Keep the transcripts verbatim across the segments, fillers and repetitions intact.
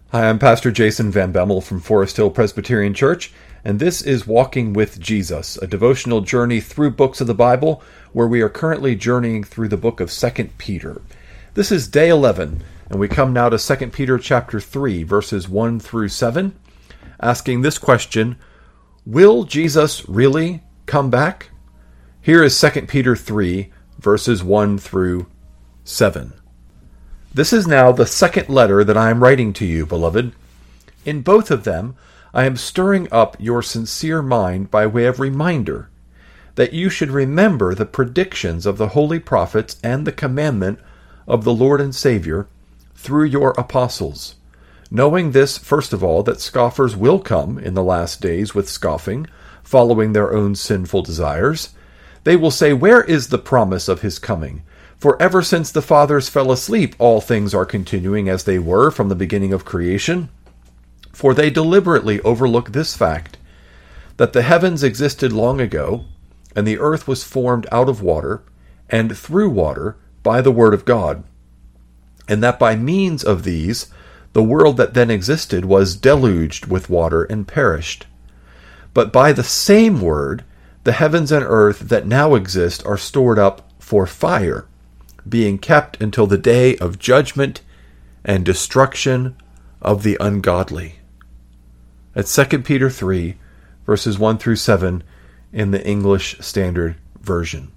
Hi, I'm Pastor Jason Van Bemmel from Forest Hill Presbyterian Church, and this is Walking with Jesus, a devotional journey through books of the Bible, where we are currently journeying through the book of Second Peter. This is day eleven, and we come now to Second Peter chapter three, verses one through seven, asking this question: will Jesus really come back? Here is Second Peter three, verses one through seven. This is now the second letter that I am writing to you, beloved. In both of them, I am stirring up your sincere mind by way of reminder that you should remember the predictions of the holy prophets and the commandment of the Lord and Savior through your apostles, knowing this, first of all, that scoffers will come in the last days with scoffing, following their own sinful desires. They will say, "Where is the promise of his coming? For ever since the fathers fell asleep, all things are continuing as they were from the beginning of creation." For they deliberately overlook this fact, that the heavens existed long ago, and the earth was formed out of water, and through water, by the word of God, and that by means of these, the world that then existed was deluged with water and perished. But by the same word, the heavens and earth that now exist are stored up for fire, being kept until the day of judgment and destruction of the ungodly. That's Second Peter three, verses one through seven in the English Standard Version.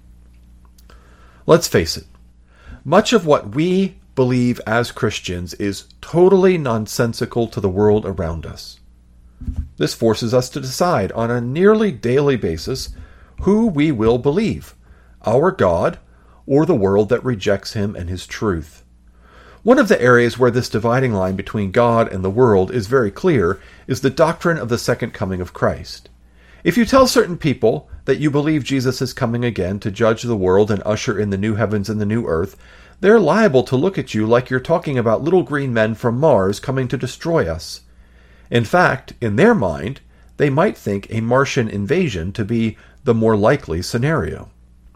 Let's face it, much of what we believe as Christians is totally nonsensical to the world around us. This forces us to decide on a nearly daily basis who we will believe, our God or the world that rejects him and his truth. One of the areas where this dividing line between God and the world is very clear is the doctrine of the second coming of Christ. If you tell certain people that you believe Jesus is coming again to judge the world and usher in the new heavens and the new earth, they're liable to look at you like you're talking about little green men from Mars coming to destroy us. In fact, in their mind, they might think a Martian invasion to be the more likely scenario.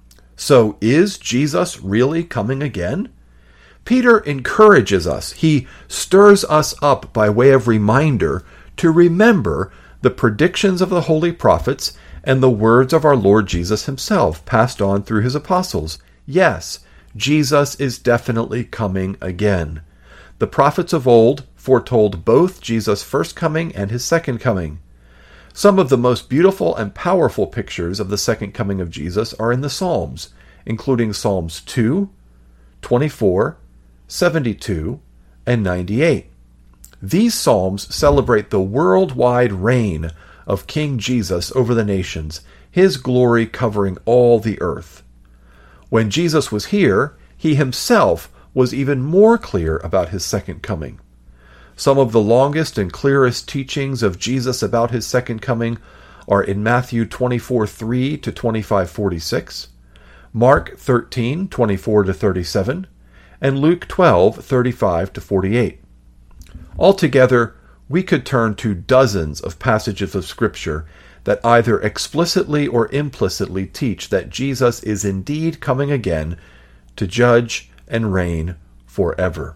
So, is Jesus really coming again? Peter encourages us. He stirs us up by way of reminder to remember the predictions of the holy prophets and the words of our Lord Jesus himself, passed on through his apostles. Yes, Jesus is definitely coming again. The prophets of old foretold both Jesus' first coming and his second coming. Some of the most beautiful and powerful pictures of the second coming of Jesus are in the Psalms, including Psalms two, twenty-four, seventy-two, and ninety-eight. These psalms celebrate the worldwide reign of King Jesus over the nations, his glory covering all the earth. When Jesus was here, he himself was even more clear about his second coming. Some of the longest and clearest teachings of Jesus about his second coming are in Matthew twenty-four three to twenty-five forty-six, Mark thirteen twenty-four to thirty-seven, and Luke twelve thirty-five to forty-eight. Altogether, we could turn to dozens of passages of Scripture that either explicitly or implicitly teach that Jesus is indeed coming again to judge and reign forever.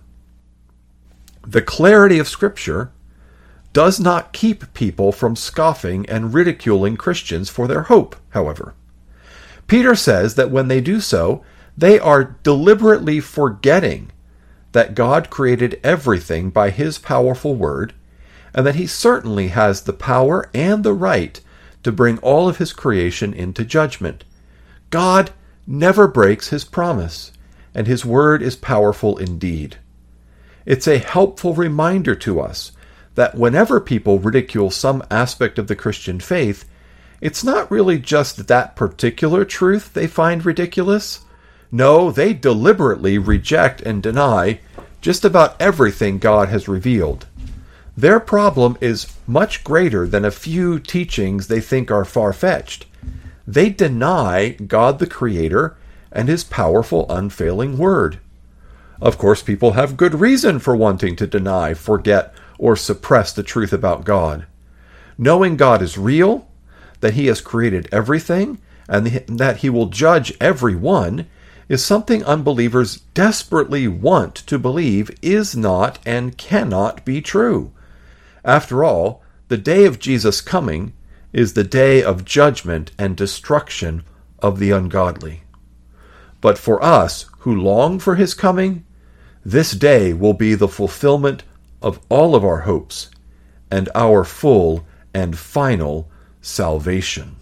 The clarity of Scripture does not keep people from scoffing and ridiculing Christians for their hope, however. Peter says that when they do so, they are deliberately forgetting that God created everything by his powerful word, and that he certainly has the power and the right to bring all of his creation into judgment. God never breaks his promise, and his word is powerful indeed. It's a helpful reminder to us that whenever people ridicule some aspect of the Christian faith, it's not really just that particular truth they find ridiculous. No, they deliberately reject and deny just about everything God has revealed. Their problem is much greater than a few teachings they think are far-fetched. They deny God the Creator and his powerful, unfailing word. Of course, people have good reason for wanting to deny, forget, or suppress the truth about God. Knowing God is real, that he has created everything, and that he will judge everyone, is something unbelievers desperately want to believe is not and cannot be true. After all, the day of Jesus' coming is the day of judgment and destruction of the ungodly. But for us who long for his coming, this day will be the fulfillment of all of our hopes and our full and final salvation.